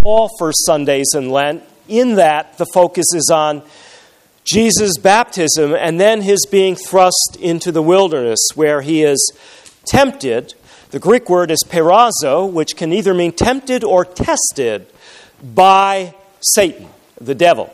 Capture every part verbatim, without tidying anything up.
all first Sundays in Lent, in that the focus is on Jesus' baptism and then his being thrust into the wilderness where he is tempted. The Greek word is peirazo, which can either mean tempted or tested by Satan, the devil.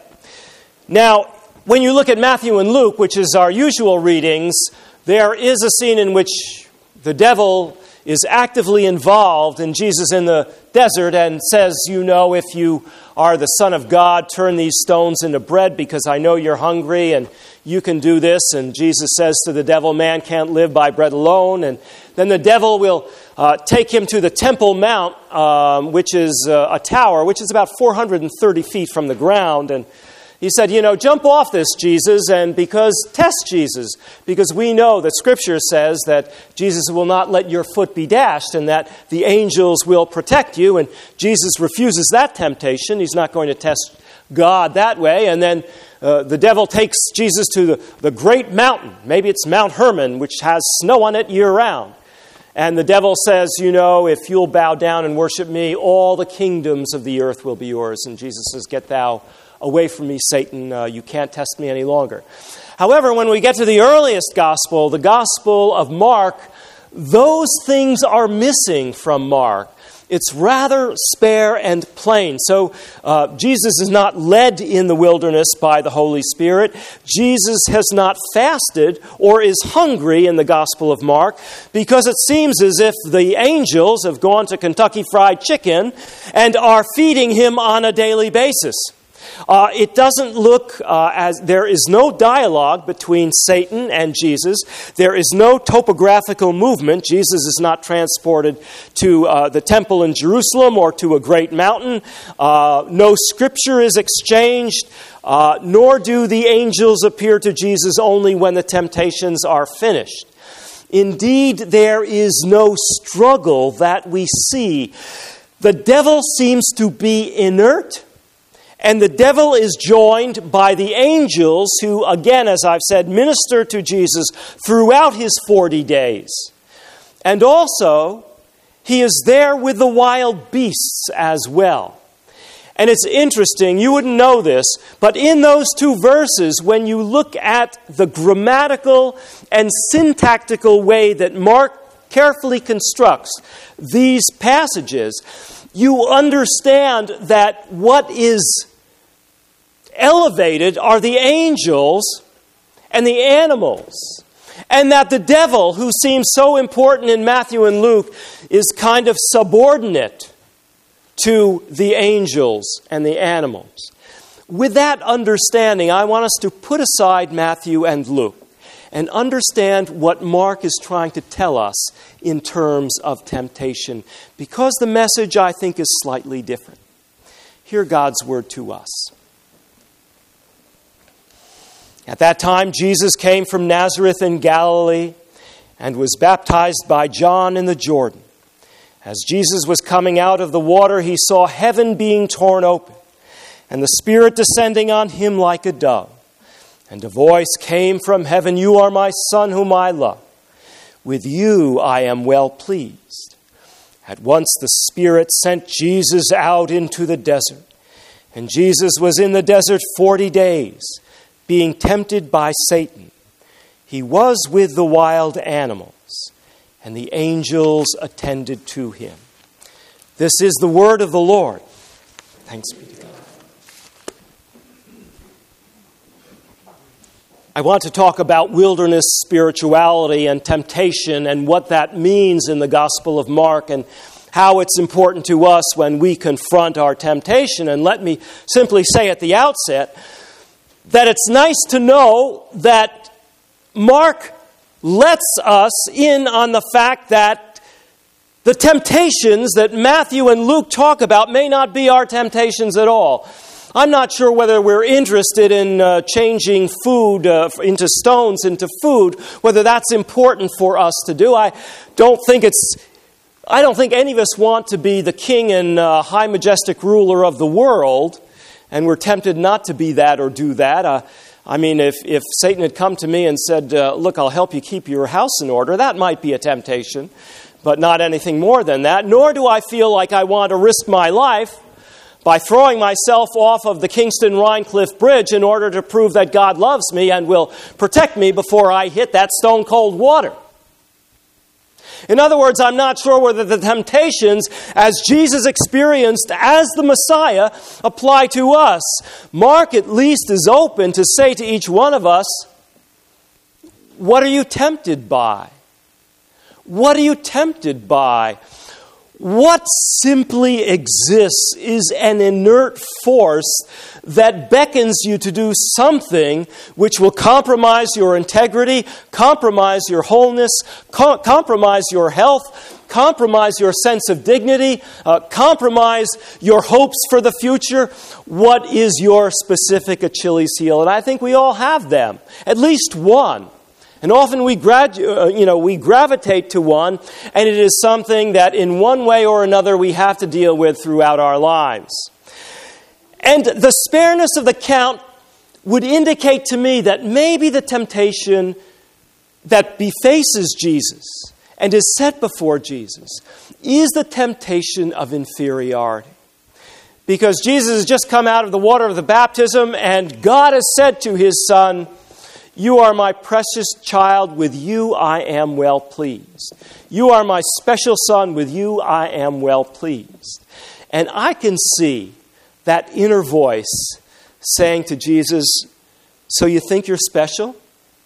Now, when you look at Matthew and Luke, which is our usual readings, there is a scene in which the devil is actively involved and Jesus in the desert and says, you know, if you are the Son of God, turn these stones into bread because I know you're hungry and you can do this. And Jesus says to the devil, man can't live by bread alone. And then the devil will uh, take him to the Temple Mount, um, which is uh, a tower, which is about four hundred thirty feet from the ground. And he said, you know, jump off this, Jesus, and because test Jesus, because we know that Scripture says that Jesus will not let your foot be dashed and that the angels will protect you. And Jesus refuses that temptation. He's not going to test God that way. And then uh, the devil takes Jesus to the, the great mountain. Maybe it's Mount Hermon, which has snow on it year-round. And the devil says, you know, if you'll bow down and worship me, all the kingdoms of the earth will be yours. And Jesus says, get thou away from me, Satan. Uh, you can't test me any longer. However, when we get to the earliest gospel, the Gospel of Mark, those things are missing from Mark. It's rather spare and plain. So uh, Jesus is not led in the wilderness by the Holy Spirit. Jesus has not fasted or is hungry in the Gospel of Mark because it seems as if the angels have gone to Kentucky Fried Chicken and are feeding him on a daily basis. Uh, it doesn't look uh, as there is no dialogue between Satan and Jesus. There is no topographical movement. Jesus is not transported to uh, the temple in Jerusalem or to a great mountain. Uh, no scripture is exchanged, uh, nor do the angels appear to Jesus only when the temptations are finished. Indeed, there is no struggle that we see. The devil seems to be inert. And the devil is joined by the angels who, again, as I've said, minister to Jesus throughout his forty days. And also, he is there with the wild beasts as well. And it's interesting, you wouldn't know this, but in those two verses, when you look at the grammatical and syntactical way that Mark carefully constructs these passages, you understand that what is elevated are the angels and the animals. And that the devil, who seems so important in Matthew and Luke, is kind of subordinate to the angels and the animals. With that understanding, I want us to put aside Matthew and Luke and understand what Mark is trying to tell us in terms of temptation, because the message, I think, is slightly different. Hear God's word to us. At that time, Jesus came from Nazareth in Galilee and was baptized by John in the Jordan. As Jesus was coming out of the water, he saw heaven being torn open, and the Spirit descending on him like a dove. And a voice came from heaven, "You are my Son whom I love. With you I am well pleased." At once the Spirit sent Jesus out into the desert. And Jesus was in the desert forty days, being tempted by Satan. He was with the wild animals, and the angels attended to him. This is the word of the Lord. Thanks be to God. I want to talk about wilderness spirituality and temptation and what that means in the Gospel of Mark and how it's important to us when we confront our temptation. And let me simply say at the outset that it's nice to know that Mark lets us in on the fact that the temptations that Matthew and Luke talk about may not be our temptations at all. I'm not sure whether we're interested in uh, changing food uh, into stones into food, whether that's important for us to do. I don't think it's I don't think any of us want to be the king and uh, high majestic ruler of the world. And we're tempted not to be that or do that. Uh, I mean, if, if Satan had come to me and said, uh, look, I'll help you keep your house in order, that might be a temptation, but not anything more than that. Nor do I feel like I want to risk my life by throwing myself off of the Kingston-Rhinecliff Bridge in order to prove that God loves me and will protect me before I hit that stone-cold water. In other words, I'm not sure whether the temptations as Jesus experienced as the Messiah apply to us. Mark at least is open to say to each one of us, what are you tempted by? What are you tempted by? What simply exists is an inert force that beckons you to do something which will compromise your integrity, compromise your wholeness, co- compromise your health, compromise your sense of dignity, uh, compromise your hopes for the future. What is your specific Achilles heel? And I think we all have them, at least one. And often we gradu- uh, you know, we gravitate to one, and it is something that in one way or another we have to deal with throughout our lives. And the spareness of the count would indicate to me that maybe the temptation that befaces Jesus and is set before Jesus is the temptation of inferiority. Because Jesus has just come out of the water of the baptism, and God has said to his Son, you are my precious child, with you I am well pleased. You are my special son, with you I am well pleased. And I can see that inner voice saying to Jesus, so you think you're special?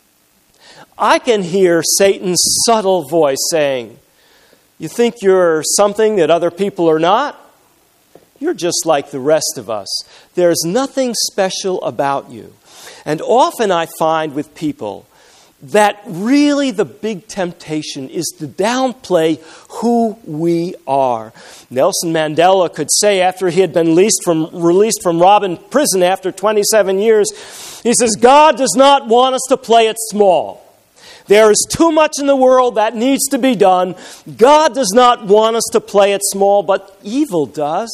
I can hear Satan's subtle voice saying, you think you're something that other people are not? You're just like the rest of us. There's nothing special about you. And often I find with people that really the big temptation is to downplay who we are. Nelson Mandela could say after he had been released from, released from Robin prison after twenty-seven years, he says, God does not want us to play it small. There is too much in the world that needs to be done. God does not want us to play it small, but evil does.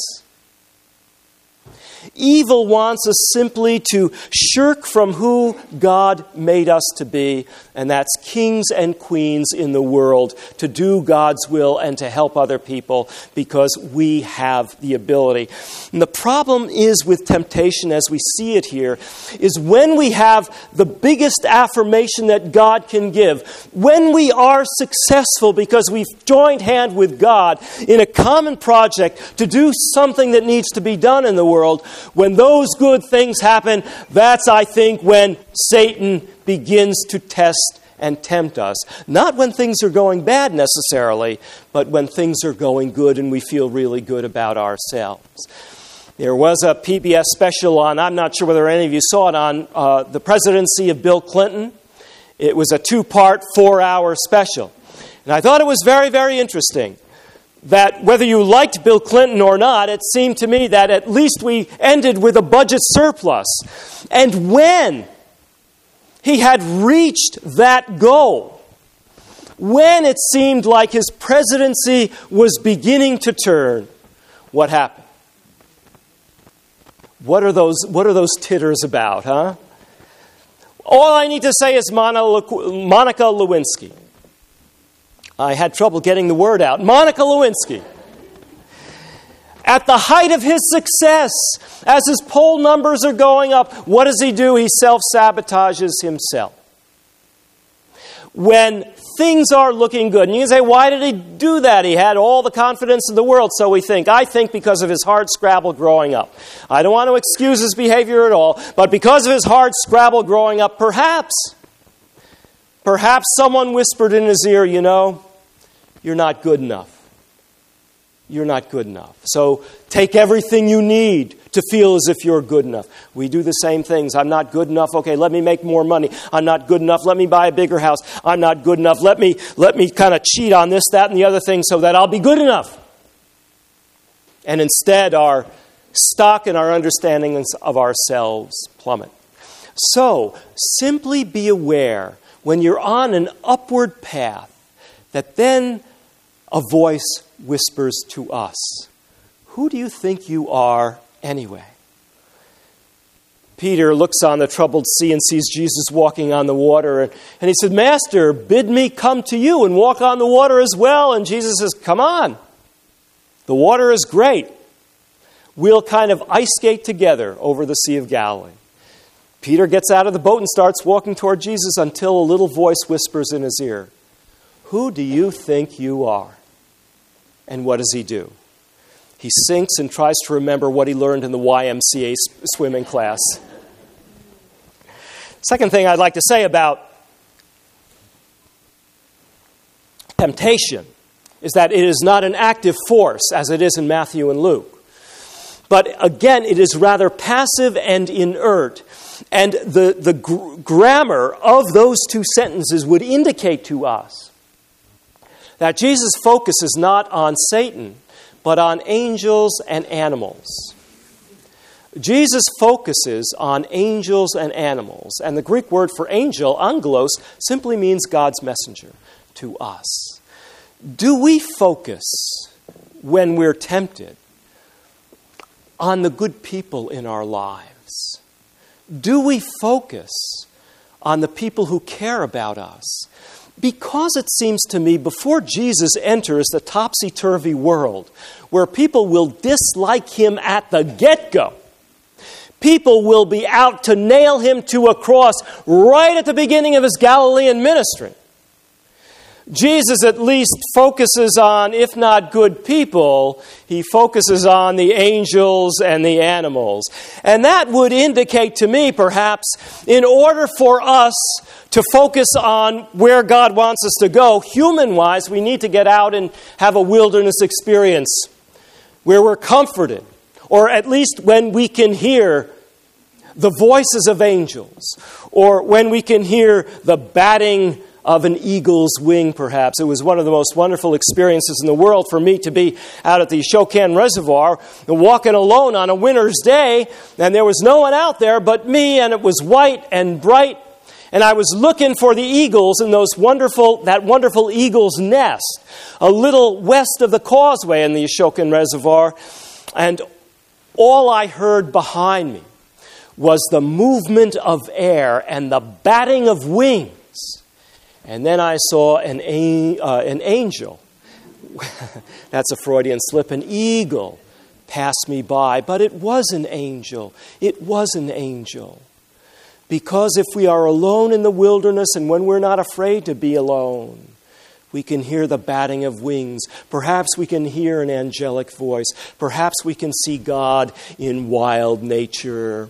Evil wants us simply to shirk from who God made us to be, and that's kings and queens in the world, to do God's will and to help other people because we have the ability. And the problem is with temptation, as we see it here, is when we have the biggest affirmation that God can give, when we are successful because we've joined hand with God in a common project to do something that needs to be done in the world, when those good things happen, that's, I think, when Satan begins to test and tempt us. Not when things are going bad necessarily, but when things are going good and we feel really good about ourselves. There was a P B S special on, I'm not sure whether any of you saw it, on uh, the presidency of Bill Clinton. It was a two-part, four-hour special. And I thought it was very, very interesting that whether you liked Bill Clinton or not, it seemed to me that at least we ended with a budget surplus. And when he had reached that goal, when it seemed like his presidency was beginning to turn, what happened? What are those, what are those titters about, huh? All I need to say is Monica Lewinsky. I had trouble getting the word out. Monica Lewinsky. At the height of his success, as his poll numbers are going up, what does he do? He self-sabotages himself. When things are looking good, and you can say, why did he do that? He had all the confidence in the world, so we think. I think because of his hard scrabble growing up. I don't want to excuse his behavior at all, but because of his hard scrabble growing up, perhaps... Perhaps someone whispered in his ear, you know, you're not good enough. You're not good enough. So take everything you need to feel as if you're good enough. We do the same things. I'm not good enough. Okay, let me make more money. I'm not good enough. Let me buy a bigger house. I'm not good enough. Let me, let me kind of cheat on this, that, and the other thing so that I'll be good enough. And instead, our stock and our understandings of ourselves plummet. So simply be aware when you're on an upward path, that then a voice whispers to us, who do you think you are anyway? Peter looks on the troubled sea and sees Jesus walking on the water, and, and he said, Master, bid me come to you and walk on the water as well. And Jesus says, come on. The water is great. will kind of ice skate together over the Sea of Galilee. Peter gets out of the boat and starts walking toward Jesus until a little voice whispers in his ear, "Who do you think you are?" And what does he do? He sinks and tries to remember what he learned in the Y M C A swimming class. Second thing I'd like to say about temptation is that it is not an active force as it is in Matthew and Luke. But again, it is rather passive and inert. And the, the gr- grammar of those two sentences would indicate to us that Jesus' focus is not on Satan, but on angels and animals. Jesus focuses on angels and animals. And the Greek word for angel, angelos, simply means God's messenger to us. Do we focus, when we're tempted, on the good people in our lives? Do we focus on the people who care about us? Because it seems to me, before Jesus enters the topsy-turvy world, where people will dislike him at the get-go, people will be out to nail him to a cross right at the beginning of his Galilean ministry. Jesus at least focuses on, if not good people, he focuses on the angels and the animals. And that would indicate to me, perhaps, in order for us to focus on where God wants us to go, human-wise, we need to get out and have a wilderness experience where we're comforted, or at least when we can hear the voices of angels, or when we can hear the batting of an eagle's wing, perhaps. It was one of the most wonderful experiences in the world for me to be out at the Shokan Reservoir, walking alone on a winter's day, and there was no one out there but me, and it was white and bright, and I was looking for the eagles in those wonderful, that wonderful eagle's nest, a little west of the causeway in the Shokan Reservoir, and all I heard behind me was the movement of air and the batting of wings. And then I saw an, uh, an angel. That's a Freudian slip. An eagle passed me by. But it was an angel. It was an angel. Because if we are alone in the wilderness and when we're not afraid to be alone, we can hear the batting of wings. Perhaps we can hear an angelic voice. Perhaps we can see God in wild nature.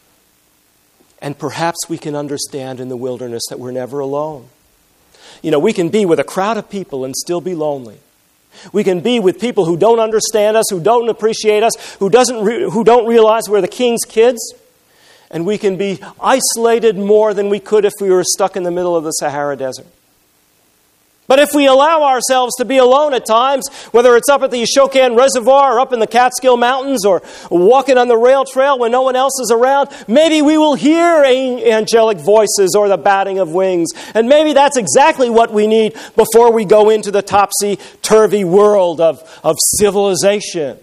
And perhaps we can understand in the wilderness that we're never alone. You know, we can be with a crowd of people and still be lonely. We can be with people who don't understand us, who don't appreciate us, who doesn't re- who don't realize we're the king's kids. And we can be isolated more than we could if we were stuck in the middle of the Sahara Desert. But if we allow ourselves to be alone at times, whether it's up at the Shokan Reservoir or up in the Catskill Mountains or walking on the rail trail when no one else is around, maybe we will hear angelic voices or the batting of wings. And maybe that's exactly what we need before we go into the topsy-turvy world of, of civilization.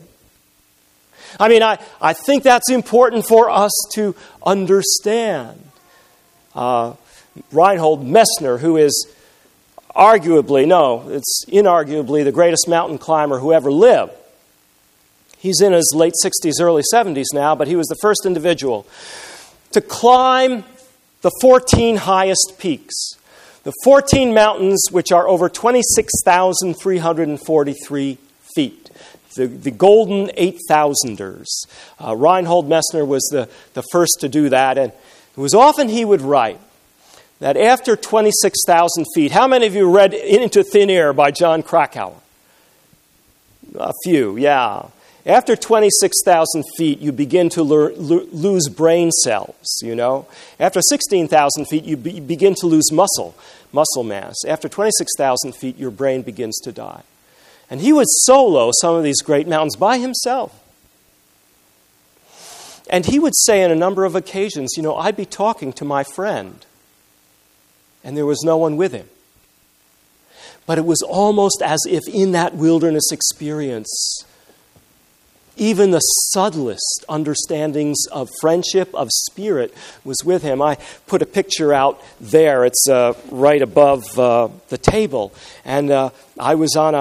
I mean, I, I think that's important for us to understand. Uh, Reinhold Messner, who is arguably, no, it's inarguably the greatest mountain climber who ever lived. He's in his late sixties, early seventies now, but he was the first individual to climb the fourteen highest peaks. The fourteen mountains, which are over twenty-six thousand three hundred forty-three feet. The, the golden eight thousanders. Uh, Reinhold Messner was the, the first to do that, and it was often he would write that after twenty-six thousand feet, how many of you read Into Thin Air by John Krakauer? A few, yeah. After twenty-six thousand feet, you begin to lo- lo- lose brain cells, you know. After sixteen thousand feet, you be- begin to lose muscle, muscle mass. After twenty-six thousand feet, your brain begins to die. And he would solo some of these great mountains by himself. And he would say on a number of occasions, you know, I'd be talking to my friend, and there was no one with him. But it was almost as if in that wilderness experience, even the subtlest understandings of friendship, of spirit, was with him. I put a picture out there. It's uh, right above uh, the table. And uh, I was on a,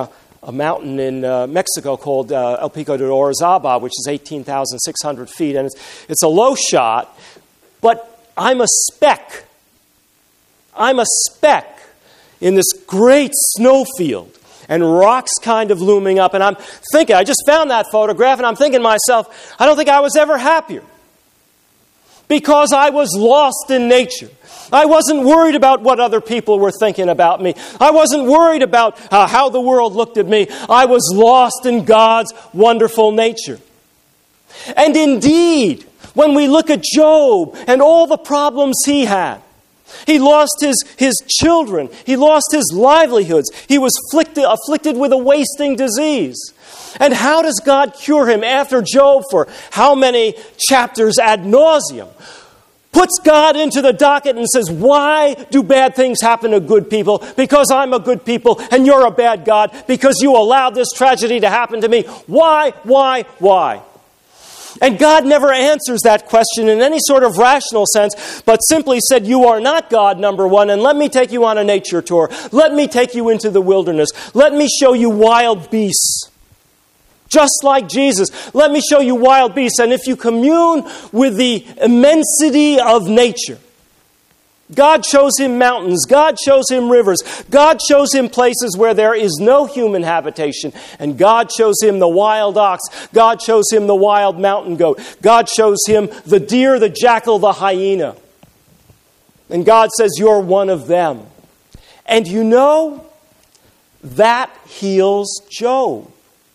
a mountain in uh, Mexico called uh, El Pico de Orizaba, which is eighteen thousand six hundred feet. And it's, it's a low shot, but I'm a speck. I'm a speck in this great snowfield. And rocks kind of looming up. And I'm thinking, I just found that photograph, and I'm thinking to myself, I don't think I was ever happier. Because I was lost in nature. I wasn't worried about what other people were thinking about me. I wasn't worried about uh, how the world looked at me. I was lost in God's wonderful nature. And indeed, when we look at Job and all the problems he had, he lost his, his children. He lost his livelihoods. He was afflicted, afflicted with a wasting disease. And how does God cure him after Job for how many chapters ad nauseum? Puts God into the docket and says, why do bad things happen to good people? Because I'm a good people and you're a bad God. Because you allowed this tragedy to happen to me. Why, why, why? And God never answers that question in any sort of rational sense, but simply said, you are not God, number one, and let me take you on a nature tour. Let me take you into the wilderness. Let me show you wild beasts. Just like Jesus, let me show you wild beasts. And if you commune with the immensity of nature, God shows him mountains. God shows him rivers. God shows him places where there is no human habitation. And God shows him the wild ox. God shows him the wild mountain goat. God shows him the deer, the jackal, the hyena. And God says, you're one of them. And you know, that heals Job.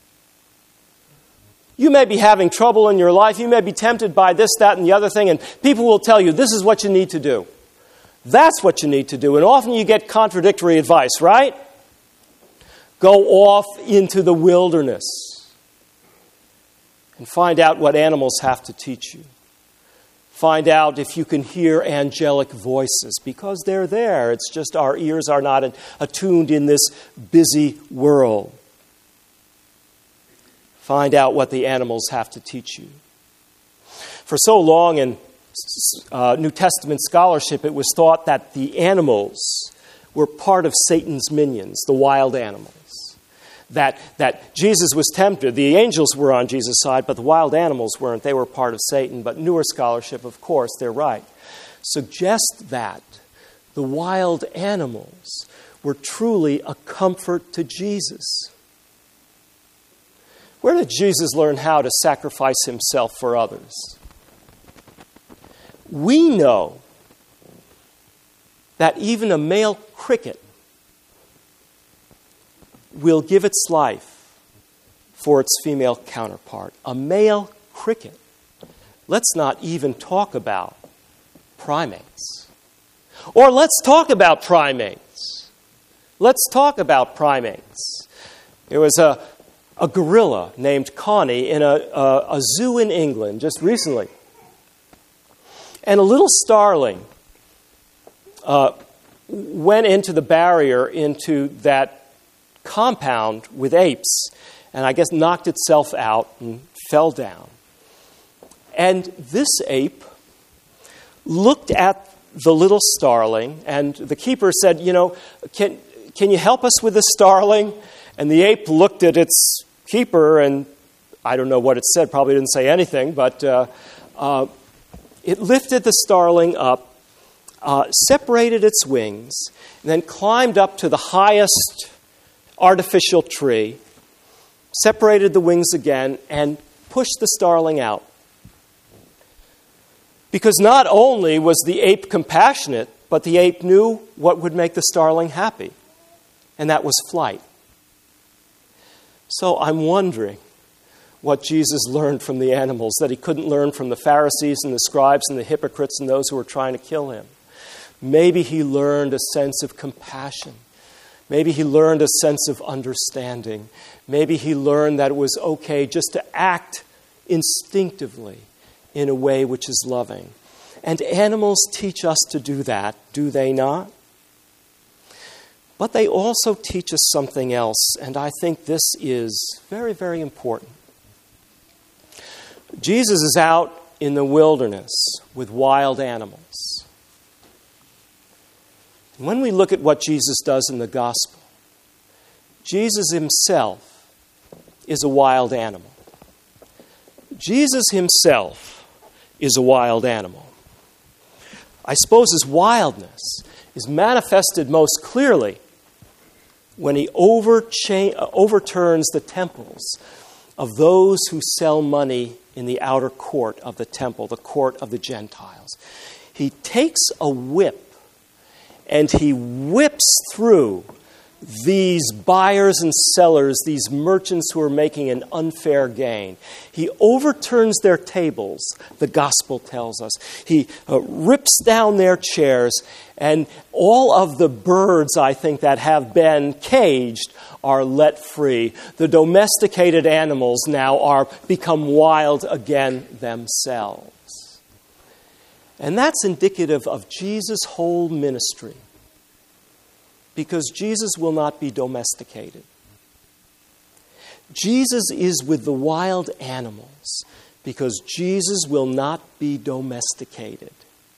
You may be having trouble in your life. You may be tempted by this, that, and the other thing. And people will tell you, this is what you need to do. That's what you need to do. And often you get contradictory advice, right? Go off into the wilderness and find out what animals have to teach you. Find out if you can hear angelic voices, because they're there. It's just our ears are not attuned in this busy world. Find out what the animals have to teach you. For so long in Uh, New Testament scholarship, it was thought that the animals were part of Satan's minions, the wild animals. That, that Jesus was tempted. The angels were on Jesus' side, but the wild animals weren't. They were part of Satan. But newer scholarship, of course, they're right, suggest that the wild animals were truly a comfort to Jesus. Where did Jesus learn how to sacrifice himself for others? We know that even a male cricket will give its life for its female counterpart. A male cricket. Let's not even talk about primates. Or let's talk about primates. Let's talk about primates. There was a, a gorilla named Connie in a, a, a zoo in England just recently. And a little starling uh, went into the barrier into that compound with apes, and I guess knocked itself out and fell down. And this ape looked at the little starling, and the keeper said, you know, can, can you help us with this starling? And the ape looked at its keeper, and I don't know what it said, probably didn't say anything, but uh, uh, it lifted the starling up, uh, separated its wings, and then climbed up to the highest artificial tree, separated the wings again, and pushed the starling out. Because not only was the ape compassionate, but the ape knew what would make the starling happy, and that was flight. So I'm wondering what Jesus learned from the animals that he couldn't learn from the Pharisees and the scribes and the hypocrites and those who were trying to kill him. Maybe he learned a sense of compassion. Maybe he learned a sense of understanding. Maybe he learned that it was okay just to act instinctively in a way which is loving. And animals teach us to do that, do they not? But they also teach us something else, and I think this is very, very important. Jesus is out in the wilderness with wild animals. When we look at what Jesus does in the gospel, Jesus himself is a wild animal. Jesus himself is a wild animal. I suppose his wildness is manifested most clearly when he overcha- overturns the temples of those who sell money in the outer court of the temple, the court of the Gentiles. He takes a whip and he whips through these buyers and sellers, these merchants who are making an unfair gain. He overturns their tables, the gospel tells us. He uh, rips down their chairs, and all of the birds, I think, that have been caged are let free. The domesticated animals now are become wild again themselves. And that's indicative of Jesus' whole ministry. Because Jesus will not be domesticated. Jesus is with the wild animals because Jesus will not be domesticated.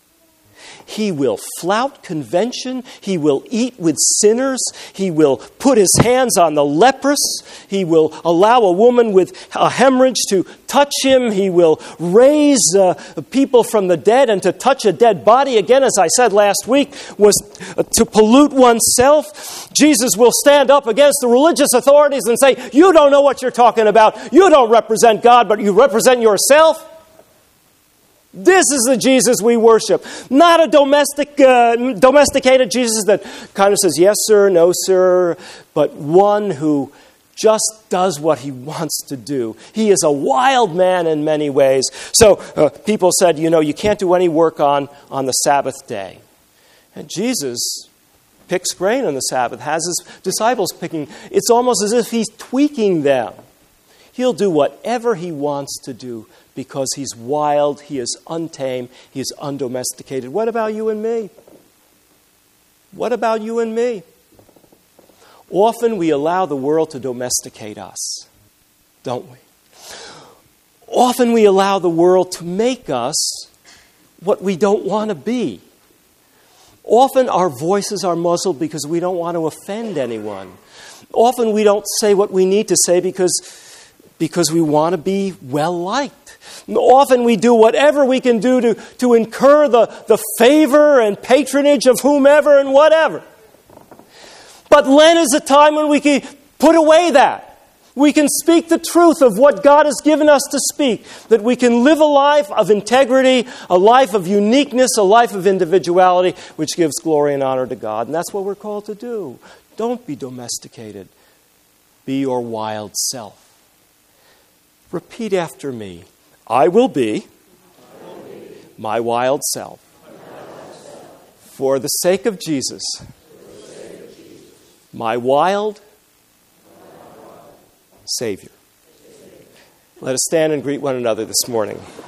He will flout convention. He will eat with sinners. He will put his hands on the leprous. He will allow a woman with a hemorrhage to touch him. He will raise uh, people from the dead, and to touch a dead body, again, as I said last week, was to pollute oneself. Jesus will stand up against the religious authorities and say, "You don't know what you're talking about. You don't represent God, but you represent yourself." This is the Jesus we worship. Not a domestic, uh, domesticated Jesus that kind of says, "Yes, sir, no, sir," but one who just does what he wants to do. He is a wild man in many ways. So uh, people said, you know, you can't do any work on, on the Sabbath day. And Jesus picks grain on the Sabbath, has his disciples picking. It's almost as if he's tweaking them. He'll do whatever he wants to do because he's wild, he is untamed, he is undomesticated. What about you and me? What about you and me? Often we allow the world to domesticate us, don't we? Often we allow the world to make us what we don't want to be. Often our voices are muzzled because we don't want to offend anyone. Often we don't say what we need to say because, because we want to be well-liked. Often we do whatever we can do to, to incur the, the favor and patronage of whomever and whatever. But Lent is a time when we can put away that. We can speak the truth of what God has given us to speak. That we can live a life of integrity, a life of uniqueness, a life of individuality, which gives glory and honor to God. And that's what we're called to do. Don't be domesticated. Be your wild self. Repeat after me. I will be my wild self. For the sake of Jesus. My wild Savior. Let us stand and greet one another this morning.